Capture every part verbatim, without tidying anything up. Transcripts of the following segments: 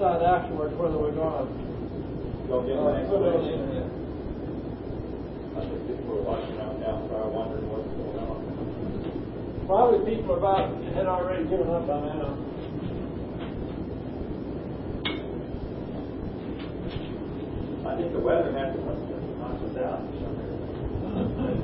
decide afterwards whether we're going to Go get uh, an put it explanation. in. I think people are watching out now, so I'm wondering what's going on. Probably people about had already given up by now. I think the weather has to knock us out for some reason.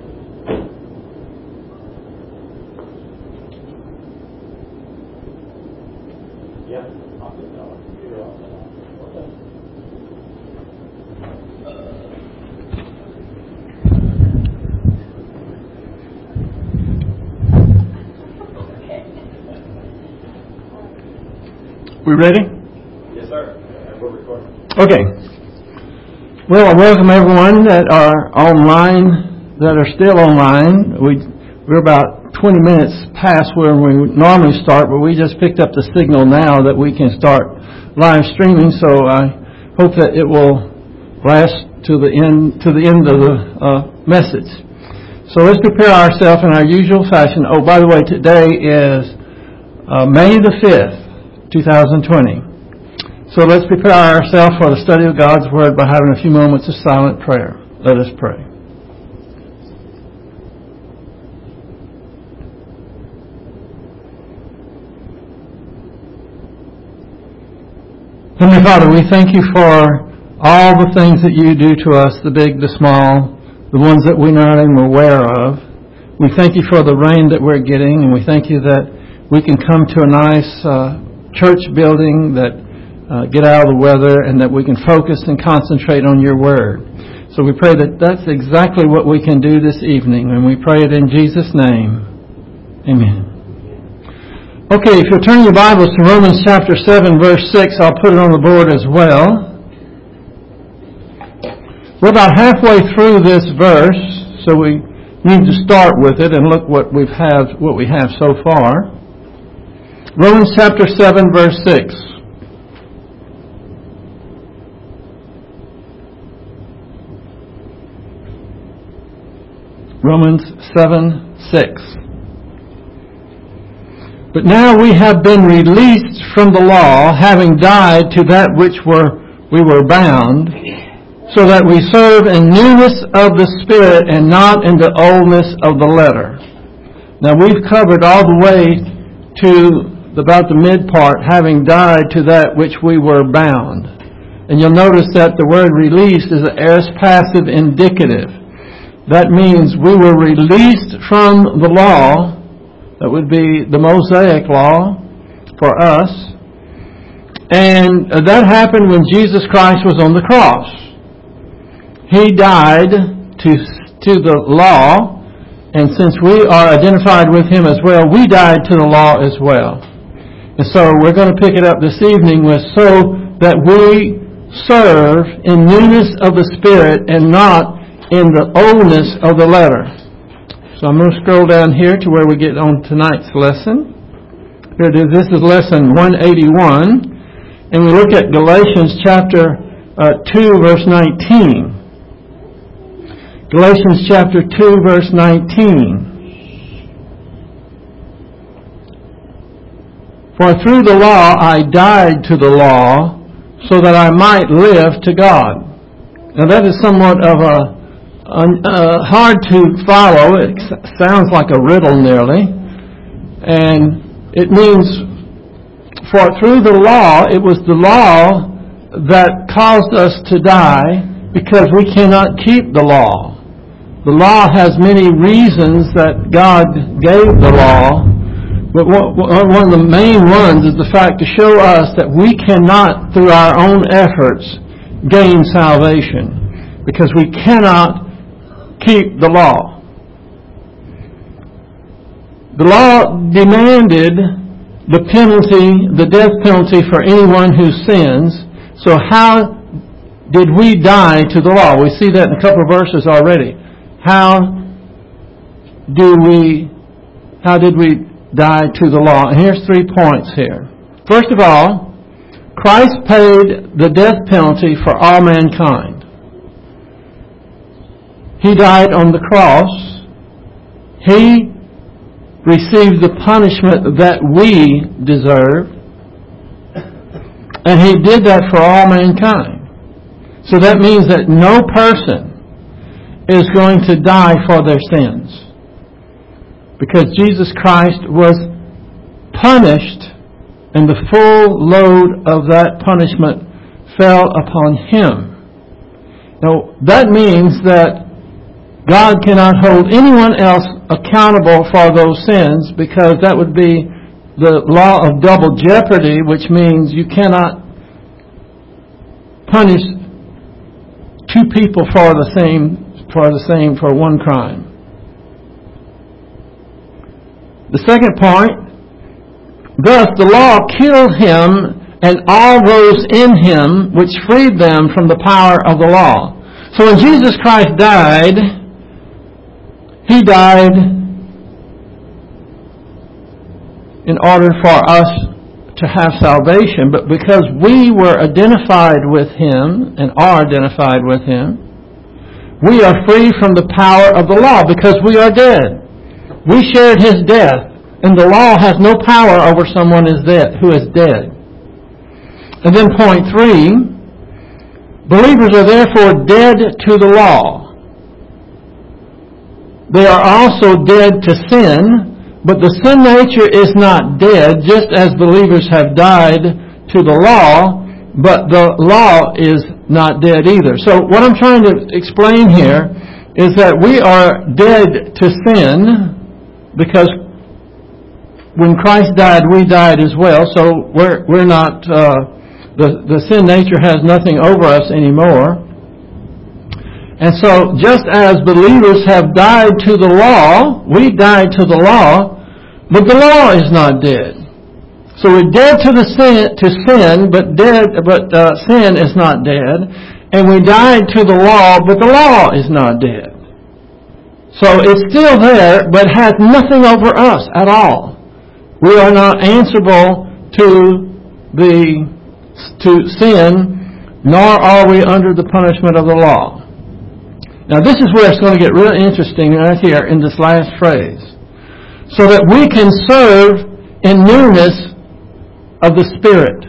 Yeah, I'll put it on the computer also. Okay. We ready? Yes, sir. We're recording. Okay. Well, I welcome everyone that are online, that are still online. We, we're about twenty minutes past where we normally start, but we just picked up the signal now that we can start live streaming, so I hope that it will last to the end, to the end of the uh, message. So let's prepare ourselves in our usual fashion. Oh, by the way, today is uh, May the fifth. two thousand twenty. So let's prepare ourselves for the study of God's Word by having a few moments of silent prayer. Let us pray. Heavenly Father, we thank you for all the things that you do to us, the big, the small, the ones that we're not even aware of. We thank you for the rain that we're getting, and we thank you that we can come to a nice uh, church building, that uh, get out of the weather, and that we can focus and concentrate on your word. So we pray that that's exactly what we can do this evening, and we pray it in Jesus' name. Amen. Okay, if you'll turn your Bibles to Romans chapter seven, verse six, I'll put it on the board as well. We're about halfway through this verse, so we need to start with it and look what we've have, what we have so far. Romans chapter seven, verse six. Romans seven, six. But now we have been released from the law, having died to that which were we were bound, so that we serve in newness of the Spirit and not in the oldness of the letter. Now we've covered all the way to about the mid part, having died to that which we were bound. And you'll notice that the word released is an aorist passive indicative. That means we were released from the law. That would be the Mosaic law for us. And that happened when Jesus Christ was on the cross. He died to, to the law, and since we are identified with Him as well, we died to the law as well. And so we're going to pick it up this evening with so that we serve in newness of the Spirit and not in the oldness of the letter. So I'm going to scroll down here to where we get on tonight's lesson. Here it is. This is lesson one eighty-one. And we look at Galatians chapter uh, two, verse nineteen. Galatians chapter two, verse nineteen. For through the law I died to the law, so that I might live to God. Now that is somewhat of a uh, hard to follow. It sounds like a riddle nearly. And it means, for through the law, it was the law that caused us to die because we cannot keep the law. The law has many reasons that God gave the law, but one of the main ones is the fact to show us that we cannot, through our own efforts, gain salvation, because we cannot keep the law. The law demanded the penalty, the death penalty for anyone who sins. So how did we die to the law? We see that in a couple of verses already. How do we, how did we die to the law? And here's three points here. First of all, Christ paid the death penalty for all mankind. He died on the cross. He received the punishment that we deserve. And He did that for all mankind. So that means that no person is going to die for their sins, because Jesus Christ was punished, and the full load of that punishment fell upon Him. Now, that means that God cannot hold anyone else accountable for those sins, because that would be the law of double jeopardy, which means you cannot punish two people for the same for the same for one crime. The second point, thus the law killed Him and all those in Him, which freed them from the power of the law. So when Jesus Christ died, He died in order for us to have salvation, but because we were identified with Him and are identified with Him, we are free from the power of the law because we are dead. We shared His death, and the law has no power over someone is dead, who is dead. And then point three, believers are therefore dead to the law. They are also dead to sin, but the sin nature is not dead, just as believers have died to the law, but the law is not dead either. So what I'm trying to explain here is that we are dead to sin, because when Christ died, we died as well. So we're we're not uh, the the sin nature has nothing over us anymore. And so, just as believers have died to the law, we died to the law, but the law is not dead. So we're dead to the sin, to sin, but dead, but uh, sin is not dead, and we died to the law, but the law is not dead. So it's still there, but has nothing over us at all. We are not answerable to the to sin, nor are we under the punishment of the law. Now this is where it's going to get really interesting right here in this last phrase. So that we can serve in newness of the Spirit.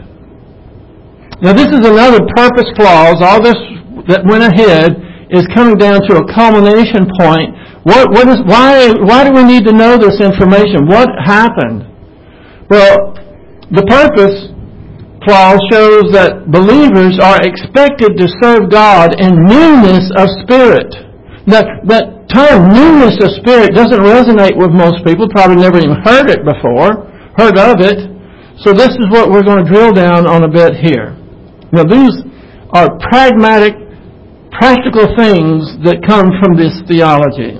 Now this is another purpose clause. All this that went ahead is coming down to a culmination point. What, what is, why, why do we need to know this information? What happened? Well, the purpose clause shows that believers are expected to serve God in newness of spirit. That, that term, newness of spirit, doesn't resonate with most people. Probably never even heard it before, heard of it. So this is what we're going to drill down on a bit here. Now these are pragmatic, practical things that come from this theology.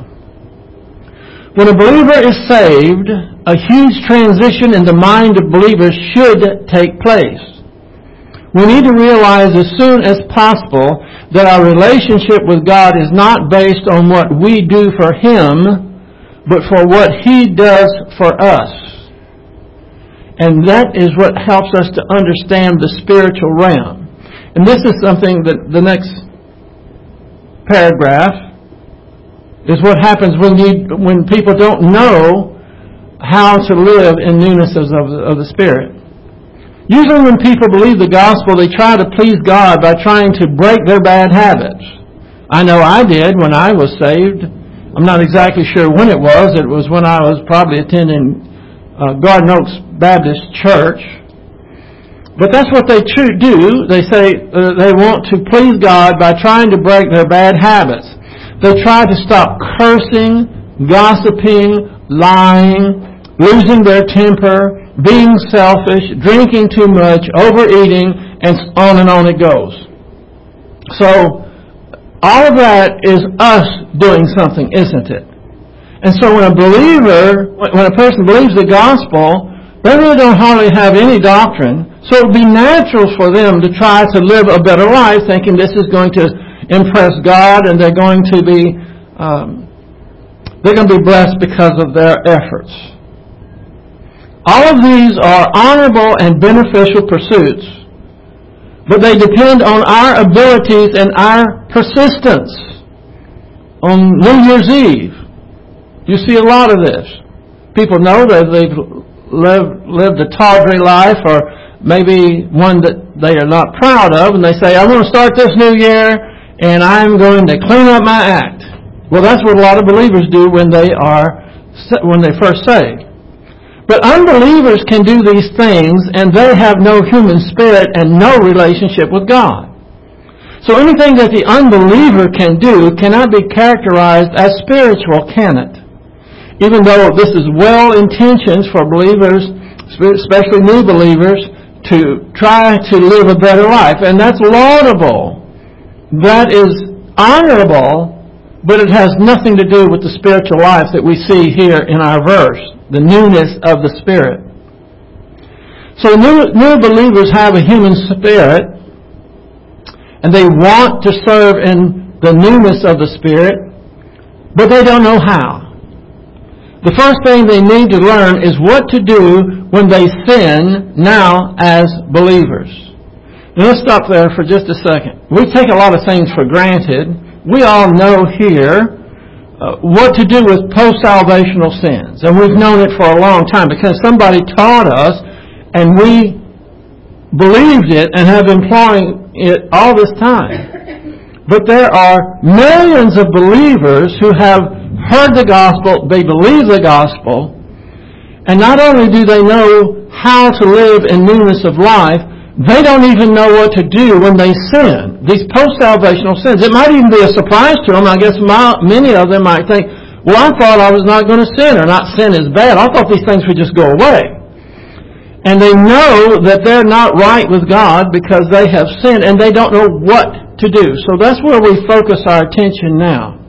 When a believer is saved, a huge transition in the mind of believers should take place. We need to realize as soon as possible that our relationship with God is not based on what we do for Him, but for what He does for us. And that is what helps us to understand the spiritual realm. And this is something that the next paragraph is what happens when you when people don't know how to live in newness of the, of the Spirit. Usually when people believe the gospel, they try to please God by trying to break their bad habits. I know I did when I was saved. I'm not exactly sure when it was. It was when I was probably attending uh, Garden Oaks Baptist Church. But that's what they do. They say uh, they want to please God by trying to break their bad habits. They try to stop cursing, gossiping, lying, losing their temper, being selfish, drinking too much, overeating, and on and on it goes. So, all of that is us doing something, isn't it? And so when a believer, when a person believes the gospel, they really don't hardly have any doctrine. So it would be natural for them to try to live a better life, thinking this is going to impress God, and they're going to be um, they're going to be blessed because of their efforts. All of these are honorable and beneficial pursuits, but they depend on our abilities and our persistence. On New Year's Eve, you see a lot of this. People know that they've lived, lived a tawdry life, or maybe one that they are not proud of, and they say, I'm going to start this new year, and I'm going to clean up my act. Well, that's what a lot of believers do when they are, when they first say. But unbelievers can do these things, and they have no human spirit and no relationship with God. So anything that the unbeliever can do cannot be characterized as spiritual, can it? Even though this is well-intentioned for believers, especially new believers, to try to live a better life. And that's laudable. That is honorable, but it has nothing to do with the spiritual life that we see here in our verse, the newness of the Spirit. So new, new believers have a human spirit, and they want to serve in the newness of the Spirit, but they don't know how. The first thing they need to learn is what to do when they sin now as believers. Now let's stop there for just a second. We take a lot of things for granted. We all know here uh, what to do with post-salvational sins. And we've known it for a long time because somebody taught us and we believed it and have been applying it all this time. But there are millions of believers who have heard the gospel, they believe the gospel, and not only do they know how to live in newness of life, they don't even know what to do when they sin. These post-salvational sins. It might even be a surprise to them. I guess my, many of them might think, well, I thought I was not going to sin, or not sin is bad. I thought these things would just go away. And they know that they're not right with God because they have sinned, and they don't know what to do. So that's where we focus our attention now.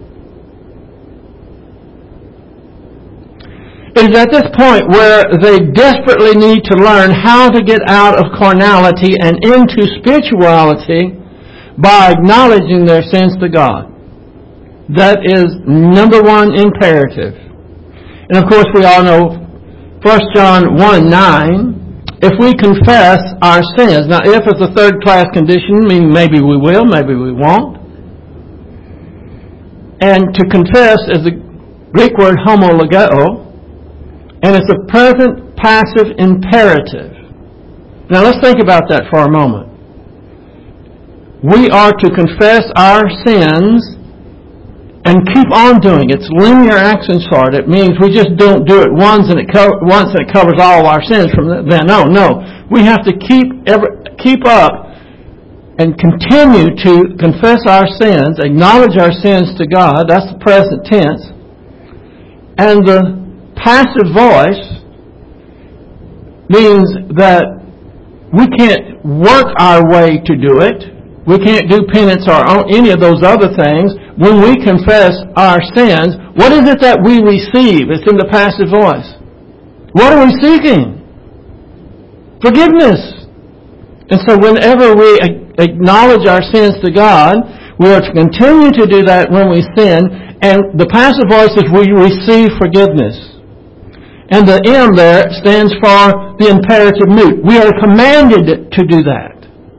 It is at this point where they desperately need to learn how to get out of carnality and into spirituality by acknowledging their sins to God. That is number one imperative. And of course we all know First John one nine, if we confess our sins. Now if is a third class condition, meaning maybe we will, maybe we won't. And to confess is the Greek word homologeo, and it's a present passive imperative. Now let's think about that for a moment. We are to confess our sins and keep on doing it. It's linear action sort. It means we just don't do it once and it co- once and it covers all of our sins from then. No, no. We have to keep ever, keep up and continue to confess our sins, acknowledge our sins to God. That's the present tense. And the passive voice means that we can't work our way to do it. We can't do penance or any of those other things. When we confess our sins, what is it that we receive? It's in the passive voice. What are we seeking? Forgiveness. And so whenever we acknowledge our sins to God, we are to continue to do that when we sin. And the passive voice is we receive forgiveness. And the M there stands for the imperative mood. We are commanded to do that.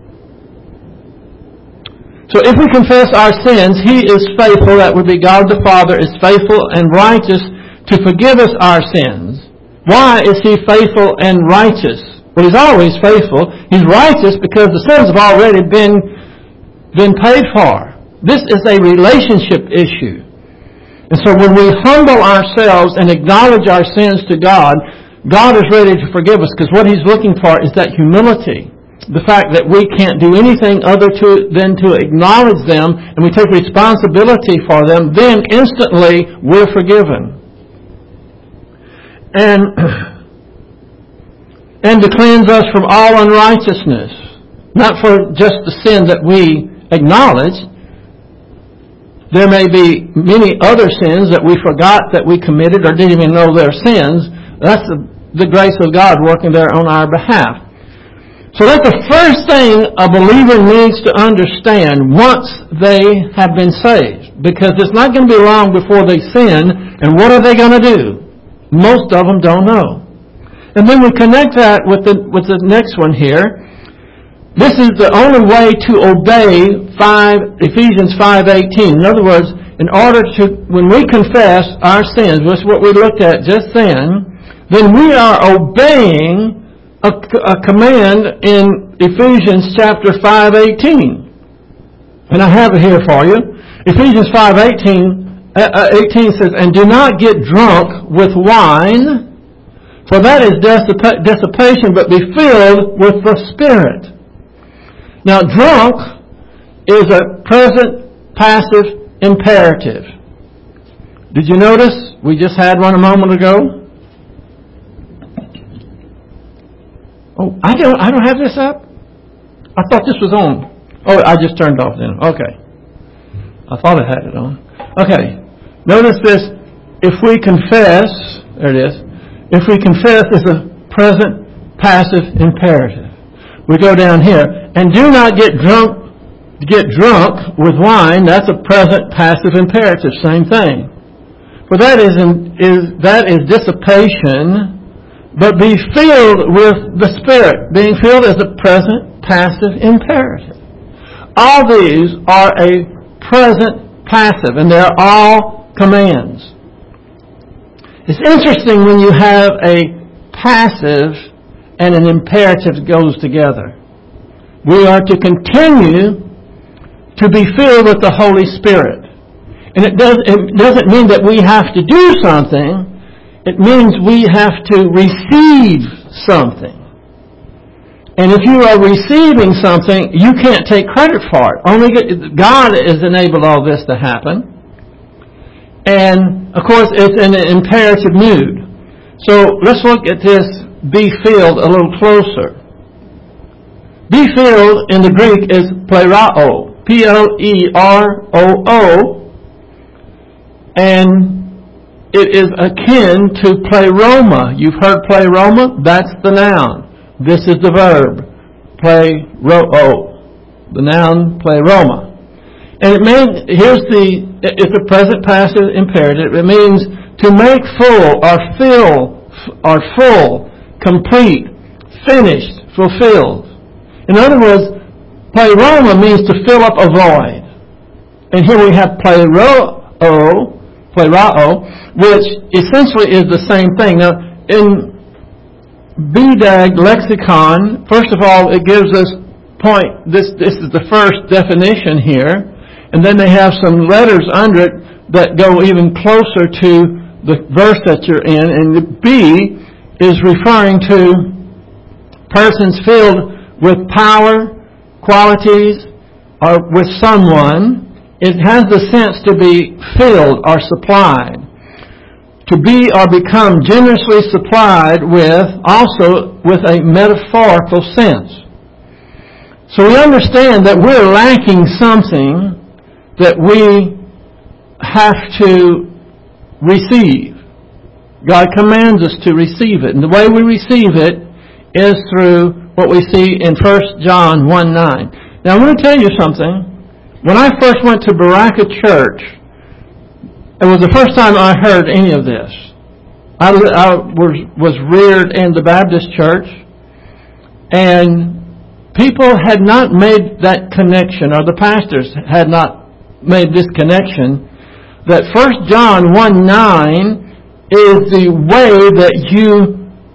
So if we confess our sins, He is faithful, that would be God the Father, is faithful and righteous to forgive us our sins. Why is He faithful and righteous? Well, He's always faithful. He's righteous because the sins have already been, been paid for. This is a relationship issue. And so when we humble ourselves and acknowledge our sins to God, God is ready to forgive us because what He's looking for is that humility. The fact that we can't do anything other to, than to acknowledge them and we take responsibility for them, then instantly we're forgiven. And, and to cleanse us from all unrighteousness. Not for just the sin that we acknowledge. There may be many other sins that we forgot that we committed or didn't even know they're sins. That's the, the grace of God working there on our behalf. So that's the first thing a believer needs to understand once they have been saved. Because it's not going to be long before they sin, and what are they going to do? Most of them don't know. And then we connect that with the, with the next one here. This is the only way to obey five, Ephesians five eighteen. In other words, in order to, when we confess our sins, which is what we looked at just then, then we are obeying a, a command in Ephesians chapter five eighteen. And I have it here for you. Ephesians five eighteen, uh, eighteen says, "And do not get drunk with wine, for that is dissipa- dissipation, but be filled with the Spirit." Now, drunk is a present passive imperative. Did you notice? We just had one a moment ago. Oh, I don't, I don't have this up? I thought this was on. Oh, I just turned it off then. Okay. I thought I had it on. Okay. Notice this. If we confess, there it is. If we confess is a present passive imperative. We go down here. And do not get drunk get drunk with wine. That's a present passive imperative. Same thing. For that is, in, is that is dissipation, but be filled with the Spirit. Being filled is a present passive imperative. All these are a present passive, and they're all commands. It's interesting when you have a passive and an imperative goes together. We are to continue to be filled with the Holy Spirit. And it, does, it doesn't mean that we have to do something. It means we have to receive something. And if you are receiving something, you can't take credit for it. Only God has enabled all this to happen. And, of course, it's in an imperative mood. So let's look at this be filled a little closer. Be filled in the Greek is plerao. P L E R O O. And it is akin to pleroma. You've heard pleroma? That's the noun. This is the verb. Pleroo. The noun pleroma. And it means, here's the, it's a present passive imperative. It means to make full or fill or full, complete, finished, fulfilled. In other words, pleroma means to fill up a void. And here we have pleroo, plerao, which essentially is the same thing. Now, in B D A G lexicon, first of all, it gives us point, this, this is the first definition here, and then they have some letters under it that go even closer to the verse that you're in, and the B is referring to persons filled with power, qualities, or with someone. It has the sense to be filled or supplied. To be or become generously supplied with, also with a metaphorical sense. So we understand that we're lacking something that we have to receive. God commands us to receive it. And the way we receive it is through what we see in First John one nine. Now I'm going to tell you something. When I first went to Baraka Church, it was the first time I heard any of this. I, I was, was reared in the Baptist church, and people had not made that connection, or the pastors had not made this connection, that First John one nine is the way that you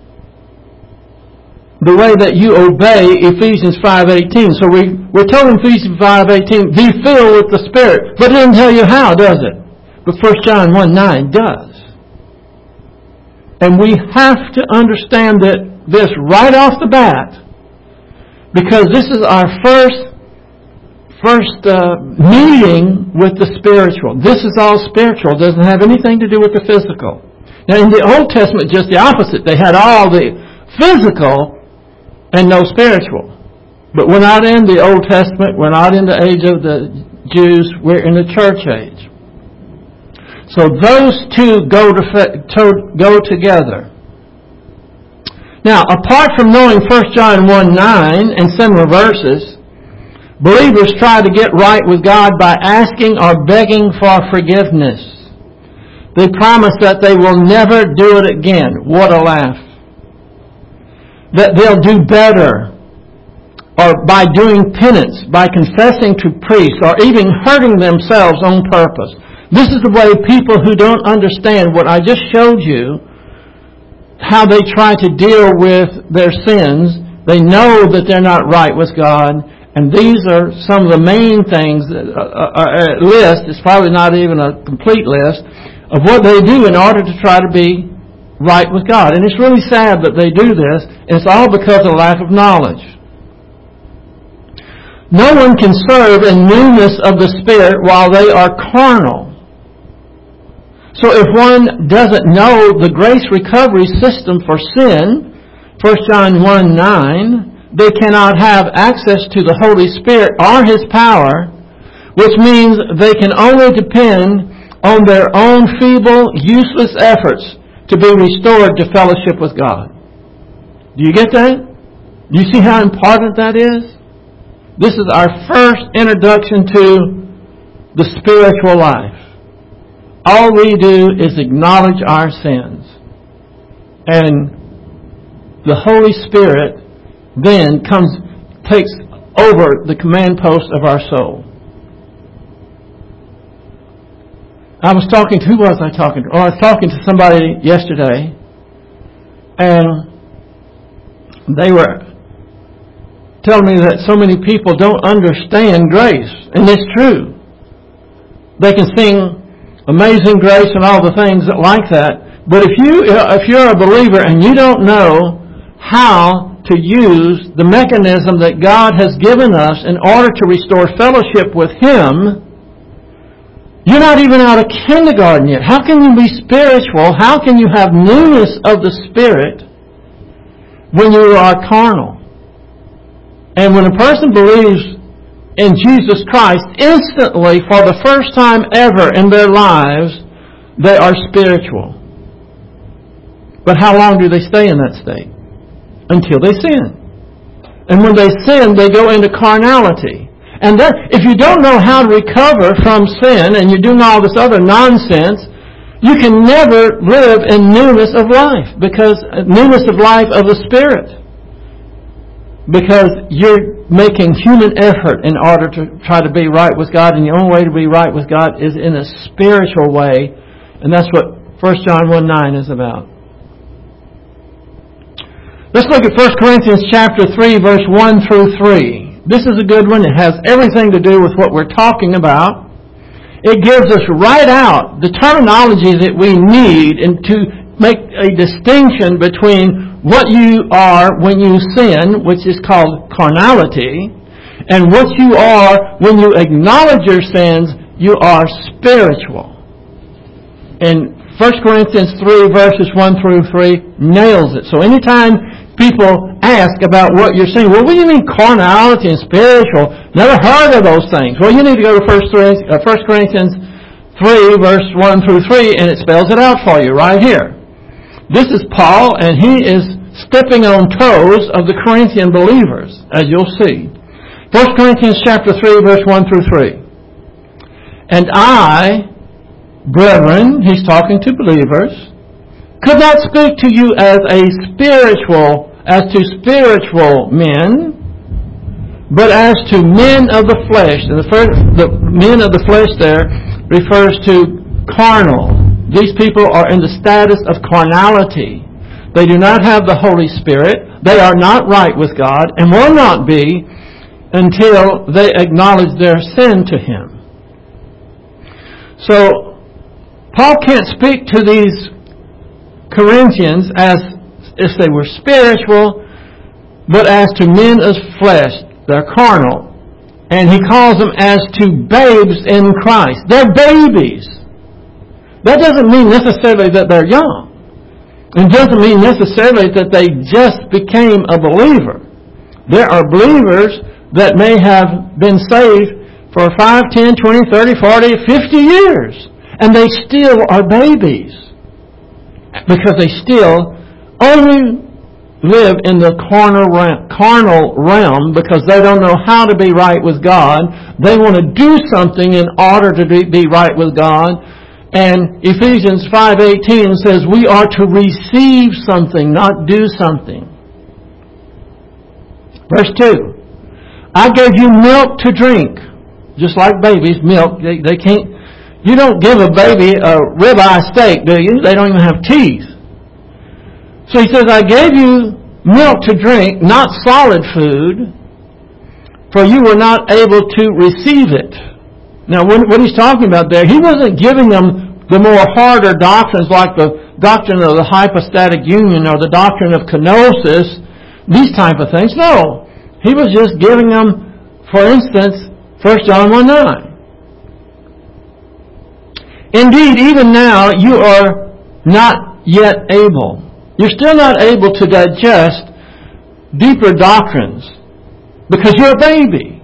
the way that you obey Ephesians five eighteen. So we, we're told in Ephesians five eighteen, be filled with the Spirit. But it doesn't tell you how, does it? But First John one nine does. And we have to understand that this right off the bat, because this is our first first uh, meeting with the spiritual. This is all spiritual. It doesn't have anything to do with the physical. Now in the Old Testament, just the opposite. They had all the physical and no spiritual. But we're not in the Old Testament. We're not in the age of the Jews. We're in the church age. So those two go to, to go together. Now, apart from knowing First John one nine and similar verses, believers try to get right with God by asking or begging for forgiveness. They promise that they will never do it again. What a laugh. That they'll do better, or by doing penance, by confessing to priests, or even hurting themselves on purpose. This is the way people who don't understand what I just showed you how they try to deal with their sins. They know that they're not right with God, and these are some of the main things. That, uh, uh, a list, it's probably not even a complete list, of what they do in order to try to be right with God. And it's really sad that they do this, and it's all because of lack of knowledge. No one can serve in newness of the Spirit while they are carnal. So if one doesn't know the grace recovery system for sin, First John one nine, they cannot have access to the Holy Spirit or His power, which means they can only depend on their own feeble, useless efforts to be restored to fellowship with God. Do you get that? Do you see how important that is? This is our first introduction to the spiritual life. All we do is acknowledge our sins. And the Holy Spirit then comes, takes over the command post of our soul. I was talking to, who was I talking to? Oh, I was talking to somebody yesterday, and they were telling me that so many people don't understand grace. And it's true. They can sing Amazing Grace and all the things that like that. But if you, if you're a believer and you don't know how to use the mechanism that God has given us in order to restore fellowship with Him, you're not even out of kindergarten yet. How can you be spiritual? How can you have newness of the Spirit when you are carnal? And when a person believes in Jesus Christ, instantly, for the first time ever in their lives, they are spiritual. But how long do they stay in that state? Until they sin. And when they sin, they go into carnality. And that, if you don't know how to recover from sin, and you're doing all this other nonsense, you can never live in newness of life, because newness of life of the Spirit. Because you're making human effort in order to try to be right with God, and the only way to be right with God is in a spiritual way, and that's what First John one nine is about. Let's look at First Corinthians chapter three, verse one through three. This is a good one. It has everything to do with what we're talking about. It gives us right out the terminology that we need and to make a distinction between what you are when you sin, which is called carnality, and what you are when you acknowledge your sins, you are spiritual. And First Corinthians three, verses one through three nails it. So anytime people ask about what you're saying, well, what do you mean carnality and spiritual? Never heard of those things. Well, you need to go to First Corinthians three, verse one through three, and it spells it out for you right here. This is Paul, and he is stepping on toes of the Corinthian believers, as you'll see. First Corinthians chapter three, verse one through three. And I, brethren, he's talking to believers, could not speak to you as a spiritual, as to spiritual men, but as to men of the flesh. And the, first, the men of the flesh there refers to carnal. These people are in the status of carnality. They do not have the Holy Spirit. They are not right with God and will not be until they acknowledge their sin to Him. So, Paul can't speak to these Corinthians as if they were spiritual, but as to men of flesh. They're carnal. And he calls them as to babes in Christ. They're babies. That doesn't mean necessarily that they're young. It doesn't mean necessarily that they just became a believer. There are believers that may have been saved for five, ten, twenty, thirty, forty, fifty years. And they still are babies. Because they still only live in the carnal realm, carnal realm because they don't know how to be right with God. They want to do something in order to be right with God. And Ephesians five eighteen says we are to receive something, not do something. Verse two. I gave you milk to drink. Just like babies, milk. They, they can't... You don't give a baby a ribeye steak, do you? They don't even have teeth. So he says, I gave you milk to drink, not solid food, for you were not able to receive it. Now, what he's talking about there, he wasn't giving them the more harder doctrines like the doctrine of the hypostatic union or the doctrine of kenosis, these type of things. No. He was just giving them, for instance, First John one nine. Indeed, even now, you are not yet able. You're still not able to digest deeper doctrines because you're a baby.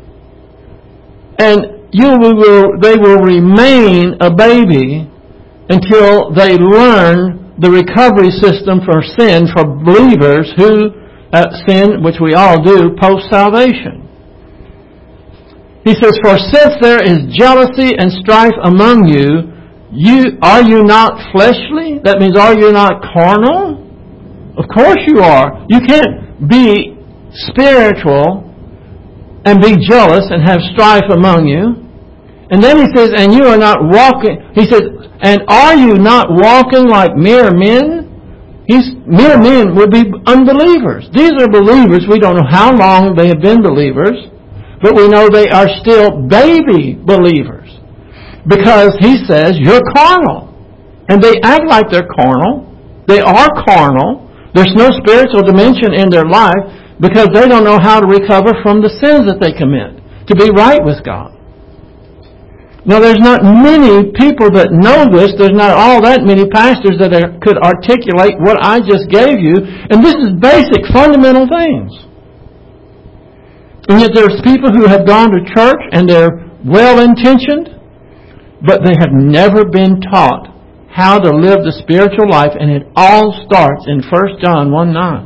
And you will, they will remain a baby until they learn the recovery system for sin for believers who uh, sin, which we all do, post-salvation. He says, for since there is jealousy and strife among you, you are you not fleshly? That means, are you not carnal? Of course you are. You can't be spiritual and be jealous and have strife among you. And then he says, and you are not walking. He says, and are you not walking like mere men? He's, mere men would be unbelievers. These are believers. We don't know how long they have been believers, but we know they are still baby believers. Because he says, you're carnal. And they act like they're carnal. They are carnal. There's no spiritual dimension in their life because they don't know how to recover from the sins that they commit to be right with God. Now, there's not many people that know this. There's not all that many pastors that are, could articulate what I just gave you. And this is basic, fundamental things. And yet there's people who have gone to church and they're well-intentioned, but they have never been taught how to live the spiritual life, and it all starts in First John one nine.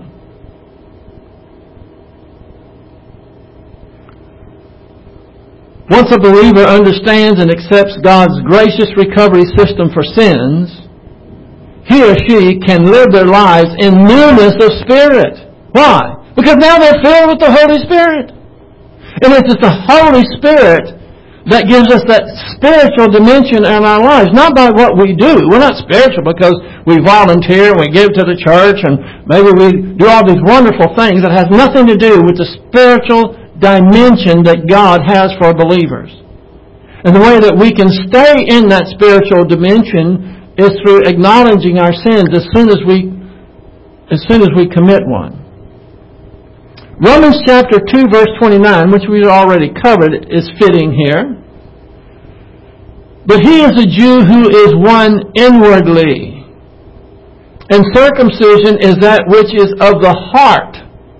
Once a believer understands and accepts God's gracious recovery system for sins, he or she can live their lives in newness of spirit. Why? Because now they're filled with the Holy Spirit. And it's the Holy Spirit that gives us that spiritual dimension in our lives, not by what we do. We're not spiritual because we volunteer and we give to the church and maybe we do all these wonderful things that has nothing to do with the spiritual dimension that God has for believers. And the way that we can stay in that spiritual dimension is through acknowledging our sins as soon as we as soon as we commit one. Romans chapter two verse twenty-nine, which we've already covered, is fitting here. But he is a Jew who is one inwardly, and circumcision is that which is of the heart,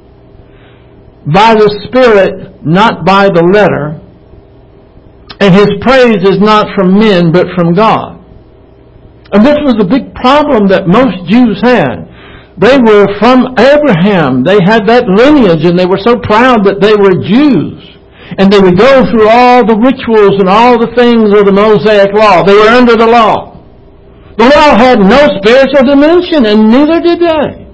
by the Spirit, not by the letter. And his praise is not from men, but from God. And this was a big problem that most Jews had. They were from Abraham. They had that lineage, and they were so proud that they were Jews. And they would go through all the rituals and all the things of the Mosaic law. They were under the law. The law had no spiritual dimension, and neither did they.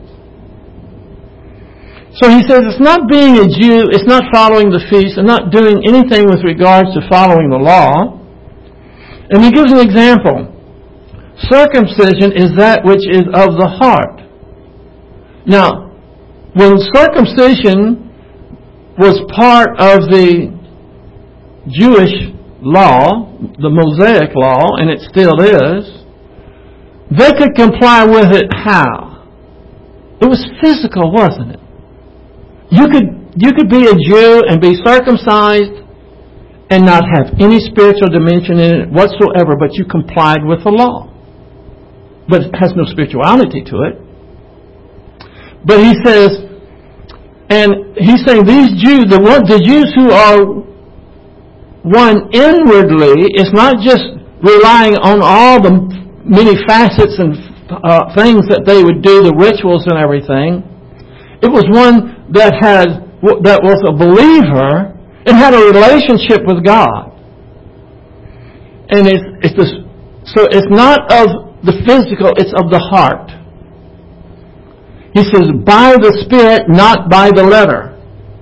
So he says it's not being a Jew, it's not following the feast, and not doing anything with regards to following the law. And he gives an example. Circumcision is that which is of the heart. Now, when circumcision was part of the Jewish law, the Mosaic law, and it still is, they could comply with it how? It was physical, wasn't it? You could you could be a Jew and be circumcised and not have any spiritual dimension in it whatsoever, but you complied with the law. But it has no spirituality to it. But he says, and he's saying these Jews, the one, the Jews who are one inwardly, is not just relying on all the many facets and uh, things that they would do, the rituals and everything. It was one that had that was a believer and had a relationship with God. And it's it's this, so it's not of the physical, it's of the heart. He says, by the Spirit, not by the letter.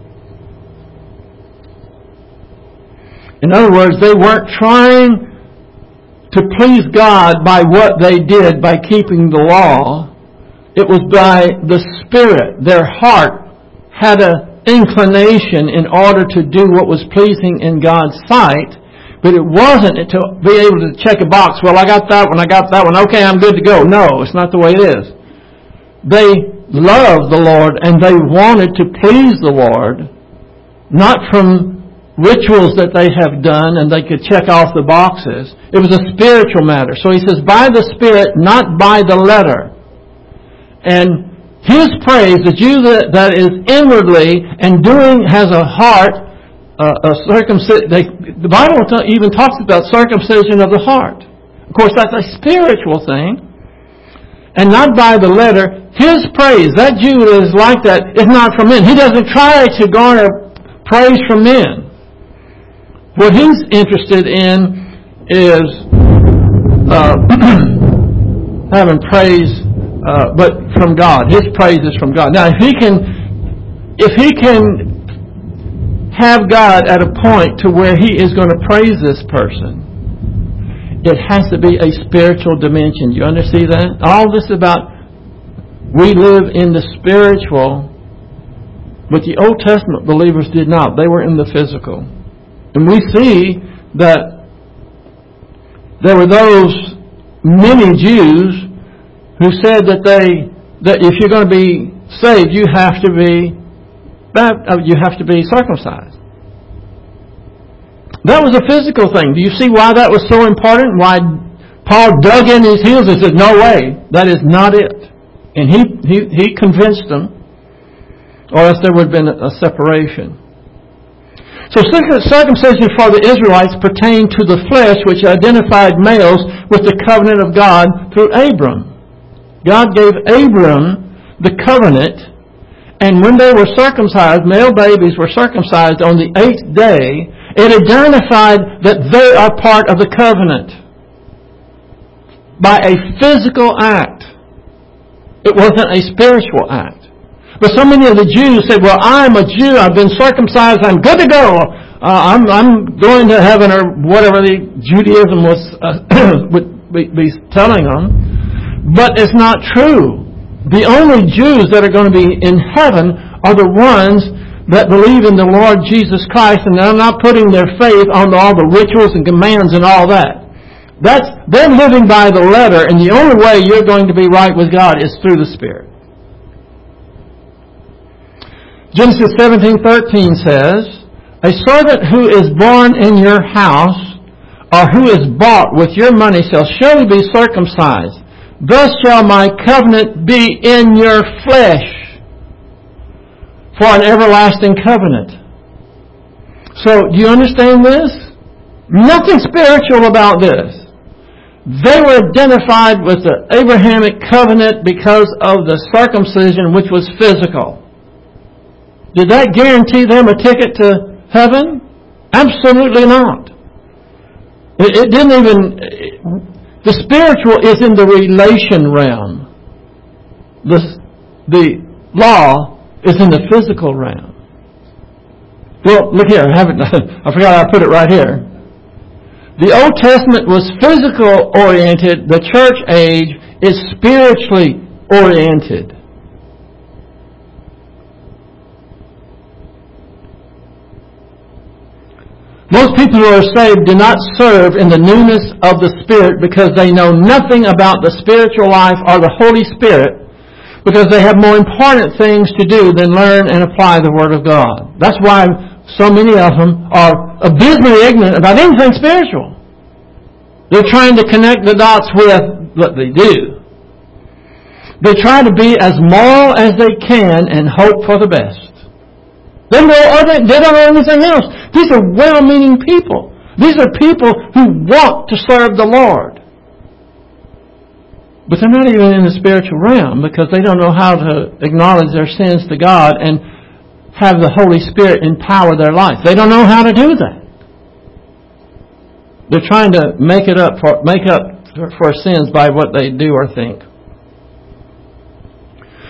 In other words, they weren't trying to please God by what they did by keeping the law. It was by the Spirit. Their heart had an inclination in order to do what was pleasing in God's sight, but it wasn't to be able to check a box. Well, I got that one, I got that one. Okay, I'm good to go. No, it's not the way it is. They loved the Lord and they wanted to please the Lord, not from rituals that they have done and they could check off the boxes. It was a spiritual matter. So he says, by the Spirit, not by the letter. And his praise, the Jew that, that is inwardly and doing, has a heart, uh, a circumcision. The Bible even talks about circumcision of the heart. Of course, that's a spiritual thing. And not by the letter. His praise, that Jew that is like that, is not from men. He doesn't try to garner praise from men. What he's interested in is uh, having praise, uh, but from God. His praise is from God. Now, if he can, if he can have God at a point to where he is going to praise this person, it has to be a spiritual dimension. You understand that? All this about we live in the spiritual, but the Old Testament believers did not. They were in the physical. And we see that there were those many Jews who said that they that if you're going to be saved, you have to be you have to be circumcised. That was a physical thing. Do you see why that was so important? Why Paul dug in his heels and said, "No way, that is not it." And he he, he convinced them, or else there would have been a separation. So circumcision for the Israelites pertained to the flesh, which identified males with the covenant of God through Abram. God gave Abram the covenant, and when they were circumcised, male babies were circumcised on the eighth day, it identified that they are part of the covenant by a physical act. It wasn't a spiritual act. But so many of the Jews said, well, I'm a Jew, I've been circumcised, I'm good to go. Uh, I'm, I'm going to heaven, or whatever the Judaism was uh, would be, be telling them. But it's not true. The only Jews that are going to be in heaven are the ones that believe in the Lord Jesus Christ, and they're not putting their faith on all the rituals and commands and all that. That's, they're living by the letter, and the only way you're going to be right with God is through the Spirit. Genesis seventeen thirteen says, a servant who is born in your house, or who is bought with your money, shall surely be circumcised. Thus shall my covenant be in your flesh for an everlasting covenant. So, do you understand this? Nothing spiritual about this. They were identified with the Abrahamic covenant because of the circumcision, which was physical. Did that guarantee them a ticket to heaven? Absolutely not. It, it didn't even... It, the spiritual is in the relation realm. The, the law is in the physical realm. Well, look here. I, haven't, I forgot I put it right here. The Old Testament was physical oriented. The church age is spiritually oriented. Most people who are saved do not serve in the newness of the Spirit because they know nothing about the spiritual life or the Holy Spirit, because they have more important things to do than learn and apply the Word of God. That's why so many of them are abysmally ignorant about anything spiritual. They're trying to connect the dots with what they do. They try to be as moral as they can and hope for the best. They don't know, they don't know anything else. These are well-meaning people. These are people who want to serve the Lord. But they're not even in the spiritual realm because they don't know how to acknowledge their sins to God and have the Holy Spirit empower their life. They don't know how to do that. They're trying to make it up for make up for sins by what they do or think.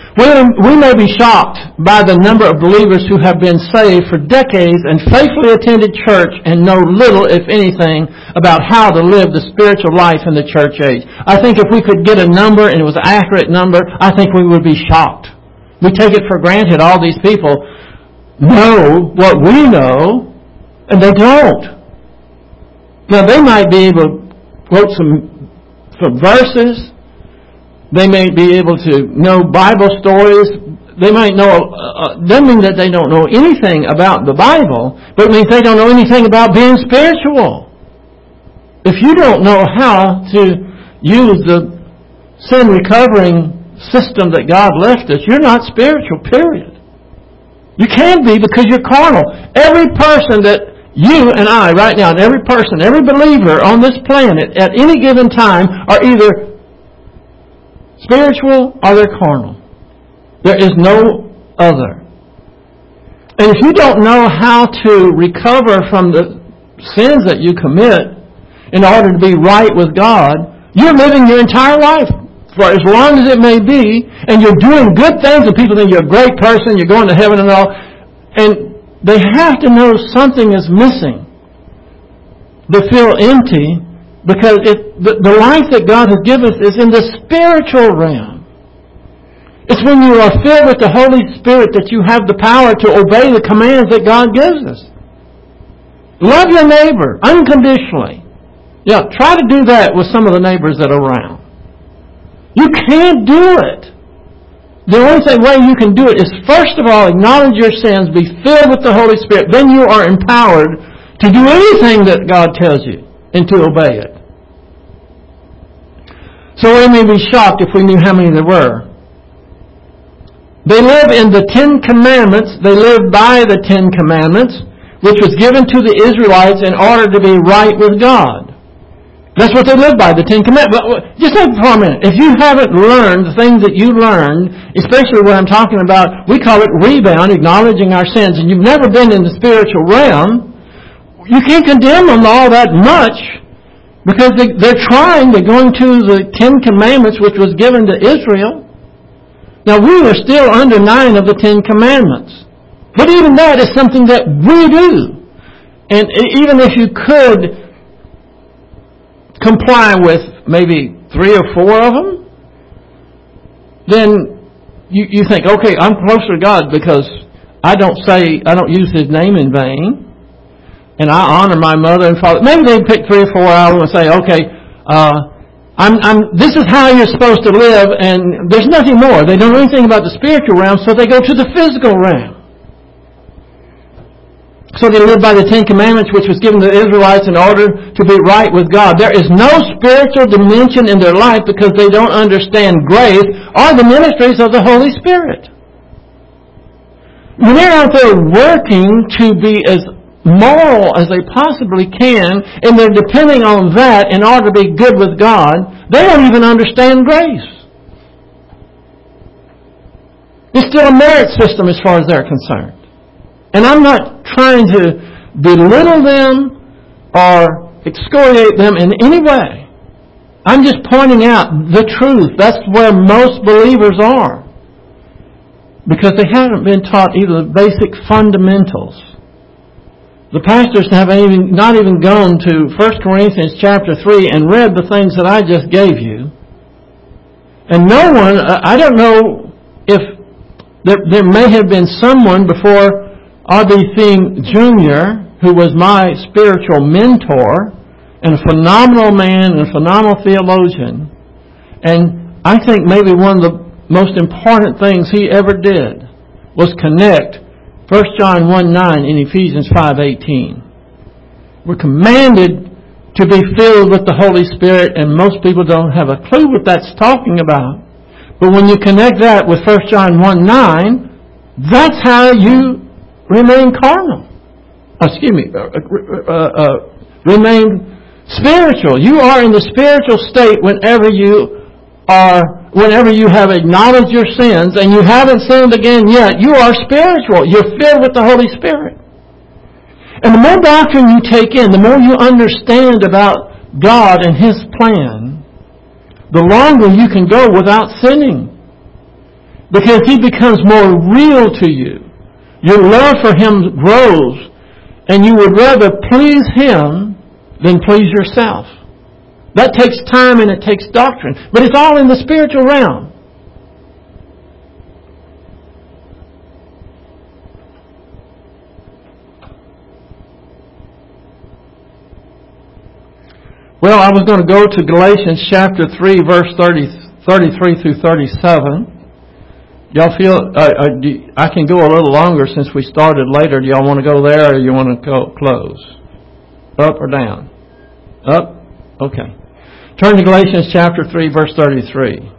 We, we may be shocked by the number of believers who have been saved for decades and faithfully attended church and know little, if anything, about how to live the spiritual life in the church age. I think if we could get a number and it was an accurate number, I think we would be shocked. We take it for granted all these people know what we know, and they don't. Now, they might be able to quote some, some verses. They may be able to know Bible stories. They might know, uh, doesn't mean that they don't know anything about the Bible, but it means they don't know anything about being spiritual. If you don't know how to use the sin recovering system that God left us, you're not spiritual, period. You can't be because you're carnal. Every person that you and I right now, and every person, every believer on this planet at any given time are either spiritual or they're carnal. There is no other. And if you don't know how to recover from the sins that you commit in order to be right with God, you're living your entire life for as long as it may be, and you're doing good things, and people think you're a great person, you're going to heaven and all, and they have to know something is missing. They feel empty because it, the, the life that God has given us is in the spiritual realm. It's when you are filled with the Holy Spirit that you have the power to obey the commands that God gives us. Love your neighbor unconditionally. Yeah, try to do that with some of the neighbors that are around. You can't do it. The only thing, way you can do it is, first of all, acknowledge your sins, be filled with the Holy Spirit. Then you are empowered to do anything that God tells you and to obey it. So we may be shocked if we knew how many there were. They live in the Ten Commandments. They live by the Ten Commandments, which was given to the Israelites in order to be right with God. That's what they live by, the Ten Commandments. But just think for a minute. If you haven't learned the things that you learned, especially what I'm talking about, we call it rebound, acknowledging our sins, and you've never been in the spiritual realm, you can't condemn them all that much because they, they're trying, they're going to the Ten Commandments, which was given to Israel. Now, we are still under nine of the Ten Commandments. But even that is something that we do. And even if you could comply with maybe three or four of them, then you, you think, okay, I'm closer to God because I don't say, I don't use His name in vain, and I honor my mother and father. Maybe they pick three or four out and say, okay, uh, I'm, I'm, this is how you're supposed to live, and there's nothing more. They don't know anything about the spiritual realm, so they go to the physical realm. So they live by the Ten Commandments, which was given to the Israelites in order to be right with God. There is no spiritual dimension in their life because they don't understand grace or the ministries of the Holy Spirit. When they're out there working to be as moral as they possibly can, and they're depending on that in order to be good with God, they don't even understand grace. It's still a merit system as far as they're concerned. And I'm not trying to belittle them or excoriate them in any way. I'm just pointing out the truth. That's where most believers are. Because they haven't been taught either the basic fundamentals. The pastors have even, not even gone to First Corinthians chapter three and read the things that I just gave you. And no one, I don't know if there, there may have been someone before R B Thiem Junior, who was my spiritual mentor and a phenomenal man and a phenomenal theologian. And I think maybe one of the most important things he ever did was connect First John one nine and Ephesians five eighteen. We're commanded to be filled with the Holy Spirit, and most people don't have a clue what that's talking about. But when you connect that with First John one nine, that's how you remain carnal. Excuse me, uh, uh, uh, remain spiritual. You are in the spiritual state whenever you are Whenever you have acknowledged your sins and you haven't sinned again yet, you are spiritual. You're filled with the Holy Spirit. And the more doctrine you take in, the more you understand about God and His plan, the longer you can go without sinning. because He becomes more real to you. Your love for Him grows, and you would rather please Him than please yourself. That takes time and it takes doctrine, but it's all in the spiritual realm. Well, I was going to go to Galatians chapter three, verse thirty, thirty-three through thirty-seven. Y'all feel, uh, uh, do, I can go a little longer since we started later. Do y'all want to go there, or you want to go close? Up or down? Up? Okay. Turn to Galatians chapter three, verse thirty-three.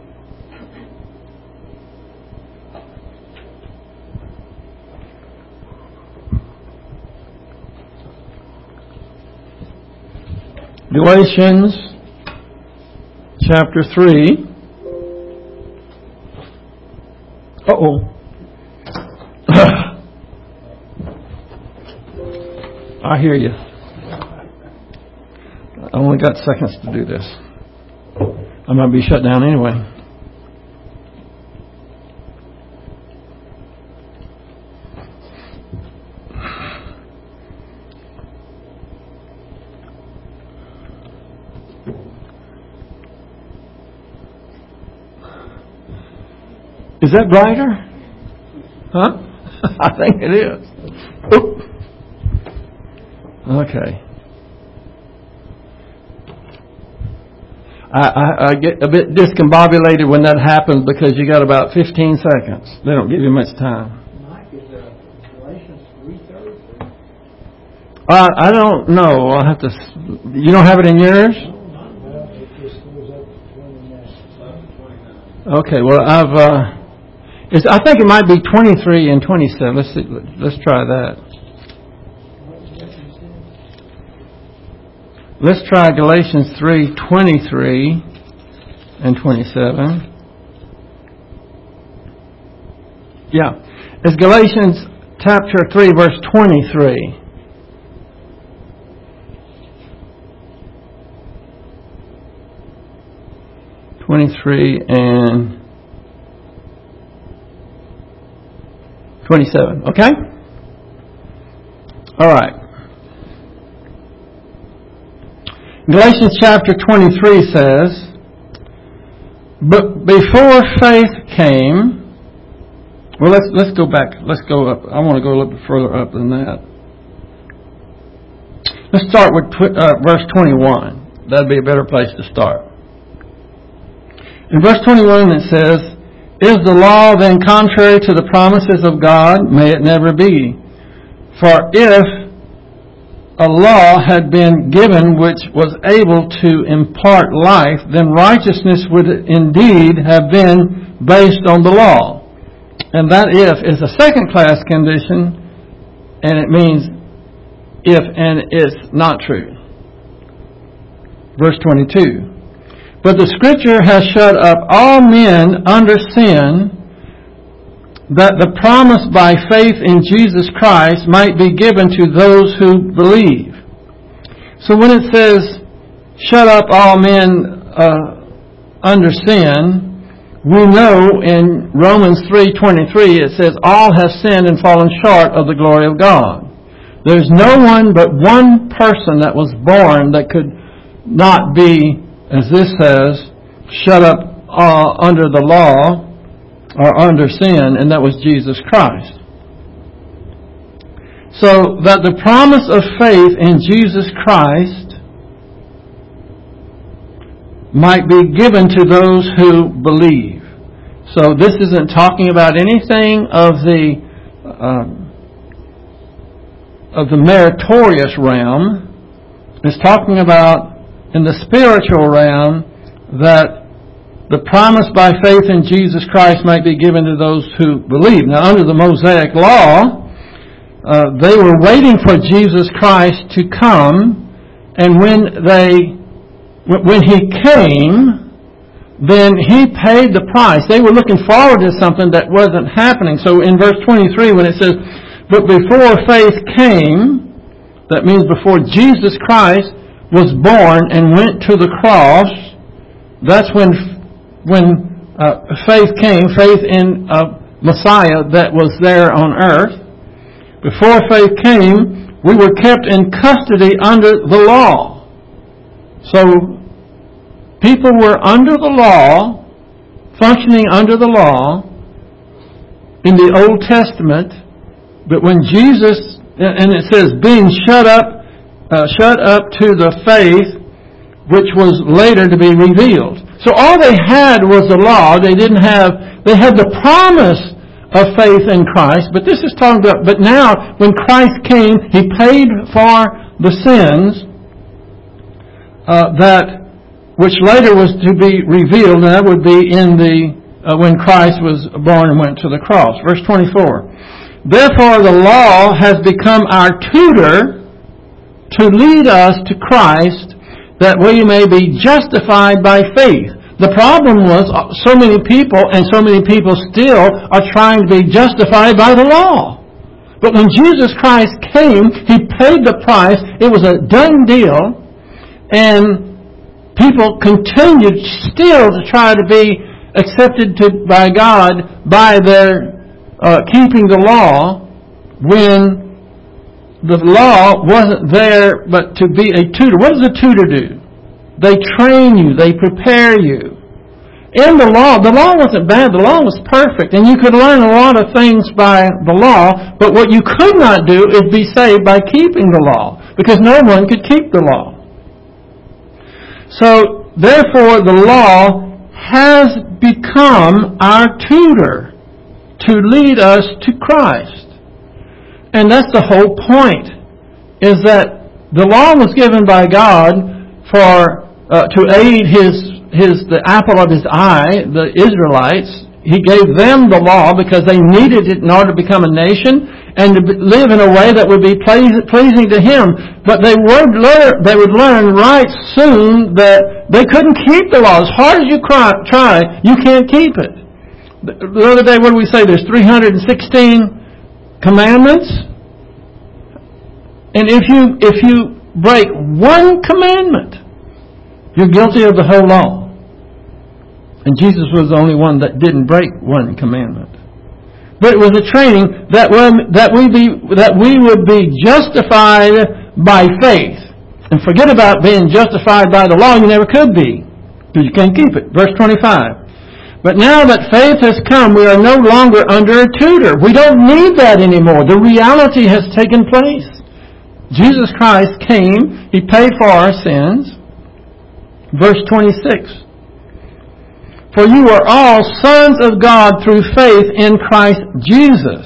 Galatians chapter three. Uh-oh. I hear you. I only got seconds to do this. I might be shut down anyway. Is that brighter? Huh? I think it is. Oop. Okay. I, I, I get a bit discombobulated when that happens because you got about fifteen seconds. They don't give you much time. Mike, is uh, Galatians three thirty-three? Uh, I don't know. I'll have to. You don't have it in yours? Well, it just goes up to twenty-nine. Okay. Well, I've. Uh, it's, I think it might be twenty-three and twenty-seven. Let's see, let's try that. Let's try Galatians three twenty-three and twenty-seven. Yeah, it's Galatians chapter three, verse twenty-three. Twenty-three and twenty-seven. Okay. All right. Galatians chapter twenty-three says, "But before faith came," well, let's let's go back. Let's go up. I want to go a little bit further up than that. Let's start with uh, verse twenty-one. That'd be a better place to start. In verse twenty-one, it says, "Is the law then contrary to the promises of God? May it never be. For if a law had been given which was able to impart life, then righteousness would indeed have been based on the law." And that if is a second-class condition, and it means if and it's not true. Verse twenty-two. "But the Scripture has shut up all men under sin, that the promise by faith in Jesus Christ might be given to those who believe." So when it says, "shut up all men uh, under sin," we know in Romans three twenty-three it says, "all have sinned and fallen short of the glory of God." There's no one but one person that was born that could not be, as this says, shut up uh, under the law or under sin, and that was Jesus Christ. So that the promise of faith in Jesus Christ might be given to those who believe. So this isn't talking about anything of the um, of the meritorious realm. It's talking about in the spiritual realm that the promise by faith in Jesus Christ might be given to those who believe. Now, under the Mosaic law, uh, they were waiting for Jesus Christ to come, and when they, when He came, then He paid the price. They were looking forward to something that wasn't happening. So in verse twenty-three, when it says, "But before faith came," that means before Jesus Christ was born and went to the cross, that's when when uh, faith came, faith in uh, Messiah that was there on earth. Before faith came, we were kept in custody under the law. So people were under the law, functioning under the law in the Old Testament. But when Jesus, and it says, being shut up, uh, shut up to the faith which was later to be revealed. So all they had was the law. They didn't have, they had the promise of faith in Christ. But this is talking about, but now when Christ came, He paid for the sins uh, that, which later was to be revealed, and that would be in the, uh, when Christ was born and went to the cross. Verse twenty-four. Therefore the law has become our tutor to lead us to Christ, that we may be justified by faith. The problem was so many people, and so many people still are trying to be justified by the law. But when Jesus Christ came, He paid the price. It was a done deal. And people continued still to try to be accepted to, by God by their uh, keeping the law, when the law wasn't there but to be a tutor. What does a tutor do? They train you. They prepare you. In the law, the law wasn't bad. The law was perfect. And you could learn a lot of things by the law, but what you could not do is be saved by keeping the law, because no one could keep the law. So, therefore, the law has become our tutor to lead us to Christ. And that's the whole point, is that the law was given by God for uh, to aid His His the apple of His eye, the Israelites. He gave them the law because they needed it in order to become a nation and to live in a way that would be pleasing to Him. But they would learn, they would learn right soon that they couldn't keep the law. As hard as you try, you can't keep it. The other day, what did we say? There's three hundred sixteen commandments. And if you if you break one commandment, you're guilty of the whole law. And Jesus was the only one that didn't break one commandment. But it was a training that we that we be that we would be justified by faith. And forget about being justified by the law. You never could be, because you can't keep it. Verse twenty-five. But now that faith has come, we are no longer under a tutor. We don't need that anymore. The reality has taken place. Jesus Christ came. He paid for our sins. Verse twenty-six. For you are all sons of God through faith in Christ Jesus.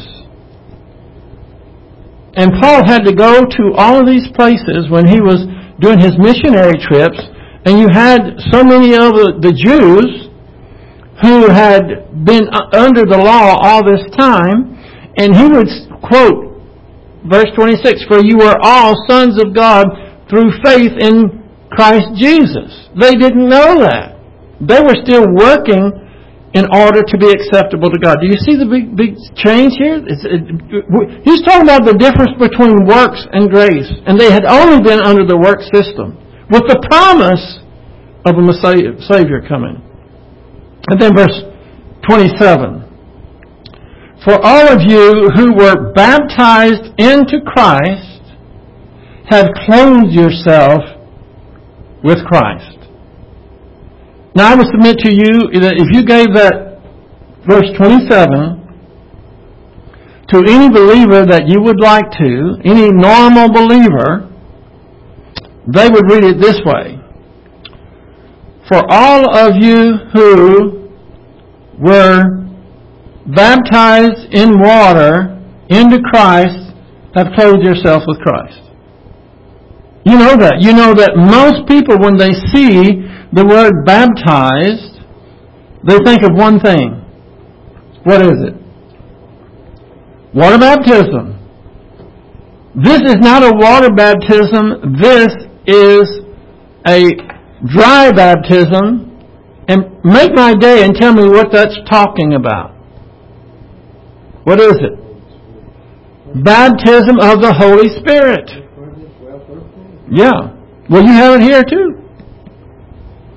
And Paul had to go to all of these places when he was doing his missionary trips, and you had so many of the Jews who had been under the law all this time, and he would quote verse twenty-six, for you are all sons of God through faith in Christ Jesus. They didn't know that. They were still working in order to be acceptable to God. Do you see the big, big change here? It's, it, he's talking about the difference between works and grace. And they had only been under the work system, with the promise of a Messiah, Savior coming. And then verse twenty-seven. For all of you who were baptized into Christ have clothed yourself with Christ. Now I would submit to you that if you gave that verse twenty-seven to any believer that you would like to, any normal believer, they would read it this way. For all of you who were baptized in water into Christ have clothed yourself with Christ. You know that. You know that most people, when they see the word baptized, they think of one thing. What is it? Water baptism. This is not a water baptism. This is a dry baptism. And make my day and tell me what that's talking about. What is it? Baptism of the Holy Spirit. Yeah. Well, you have it here too.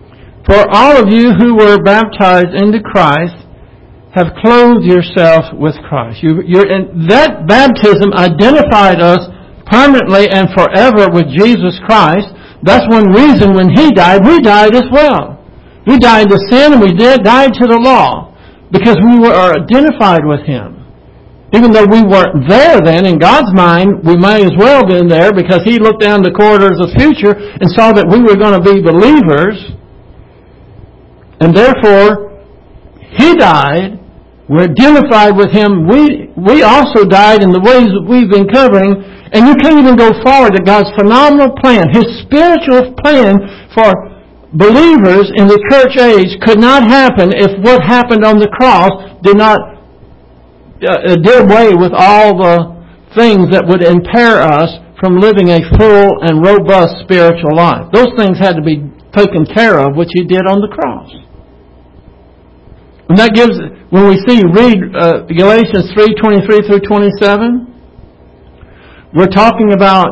For all of you who were baptized into Christ have clothed yourself with Christ. You, you're, and that baptism identified us permanently and forever with Jesus Christ. That's one reason when He died, we died as well. We died to sin and we did died to the law because we were identified with Him. Even though we weren't there then, in God's mind, we may as well have been there because He looked down the corridors of the future and saw that we were going to be believers. And therefore, He died. We're identified with Him. We we also died in the ways that we've been covering. And you can't even go forward to God's phenomenal plan. His spiritual plan for believers in the church age could not happen if what happened on the cross did not uh, did away with all the things that would impair us from living a full and robust spiritual life. Those things had to be taken care of, which He did on the cross. And that gives, when we see, read uh, Galatians three twenty-three through twenty-seven, we're talking about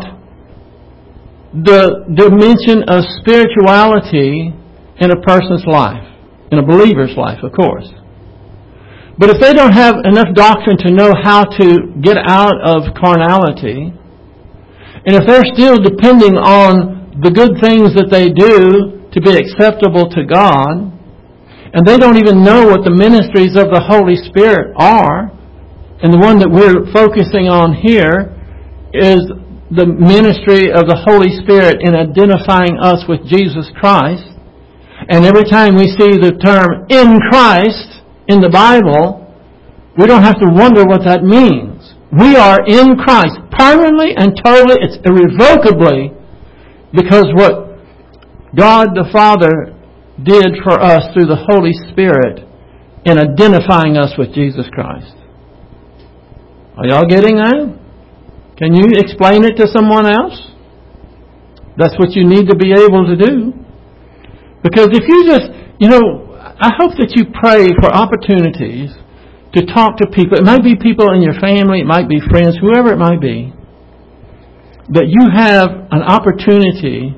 the dimension of spirituality in a person's life, in a believer's life, of course. But if they don't have enough doctrine to know how to get out of carnality, and if they're still depending on the good things that they do to be acceptable to God, and they don't even know what the ministries of the Holy Spirit are, and the one that we're focusing on here is the ministry of the Holy Spirit in identifying us with Jesus Christ. And every time we see the term "in Christ" in the Bible, we don't have to wonder what that means. We are in Christ permanently and totally, it's irrevocably, because what God the Father did for us through the Holy Spirit in identifying us with Jesus Christ. Are y'all getting that? Can you explain it to someone else? That's what you need to be able to do. Because if you just, you know, I hope that you pray for opportunities to talk to people. It might be people in your family, it might be friends, whoever it might be, that you have an opportunity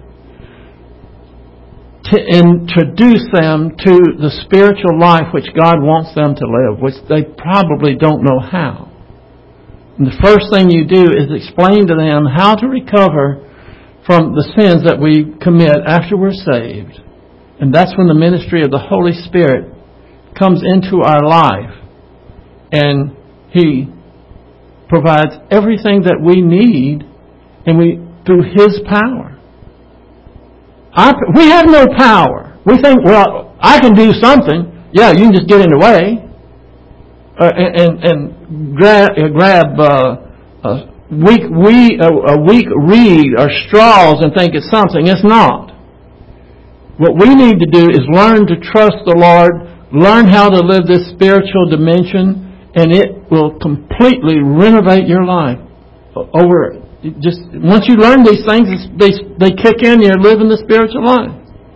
to introduce them to the spiritual life which God wants them to live, which they probably don't know how. And the first thing you do is explain to them how to recover from the sins that we commit after we're saved. And that's when the ministry of the Holy Spirit comes into our life. And He provides everything that we need, and we through His power. I, we have no power. We think, well, I can do something. Yeah, you can just get in the way uh, and, and, and grab, uh, grab uh, a weak, we, a, a weak reed or straws and think it's something. It's not. What we need to do is learn to trust the Lord, learn how to live this spiritual dimension, and it will completely renovate your life over. Just once you learn these things, they they kick in. You're living the spiritual life,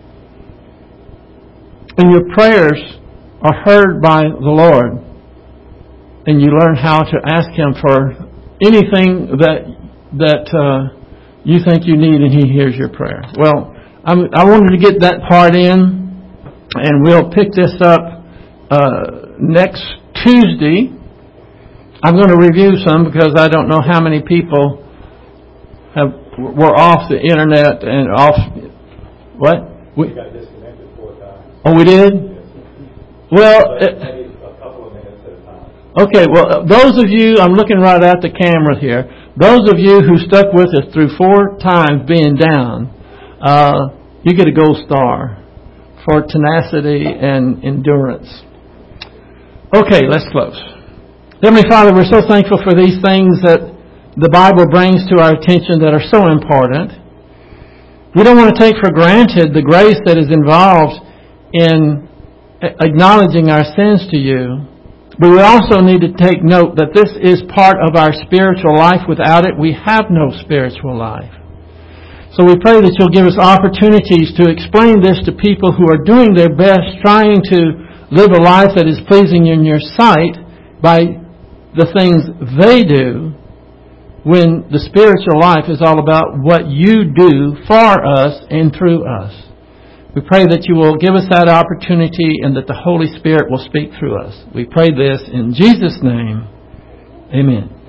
and your prayers are heard by the Lord, and you learn how to ask Him for anything that that uh, you think you need, and He hears your prayer. Well, I'm, I wanted to get that part in, and we'll pick this up uh, next Tuesday. I'm going to review some because I don't know how many people have were off the internet and off. What? We, we got disconnected four times. Oh, we did? Yes. Well, But maybe a couple of minutes at a time. Okay, well, those of you, I'm looking right at the camera here, those of you who stuck with us through four times being down, uh, you get a gold star for tenacity and endurance. Okay, let's close. Heavenly Father, we're so thankful for these things that the Bible brings to our attention that are so important. We don't want to take for granted the grace that is involved in acknowledging our sins to you. But we also need to take note that this is part of our spiritual life. Without it, we have no spiritual life. So we pray that you'll give us opportunities to explain this to people who are doing their best, trying to live a life that is pleasing in your sight by the things they do, when the spiritual life is all about what you do for us and through us. We pray that you will give us that opportunity and that the Holy Spirit will speak through us. We pray this in Jesus' name. Amen.